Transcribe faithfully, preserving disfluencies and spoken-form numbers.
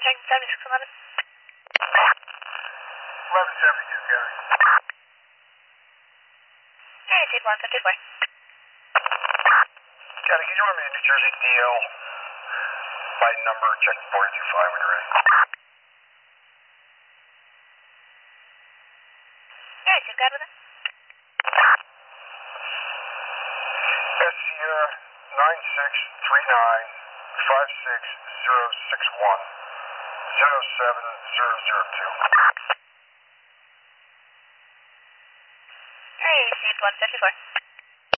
check seventy-six eleven. eleven seventy-two, Gary. Hey, seat one fifty-four. Gary, can you run me to New Jersey D L by number, check four two five when you're ready. Hey, Chief Guide with us? S Sierra nine six three nine five six zero six one zero seven zero zero two. Hey, seat one fifty-four.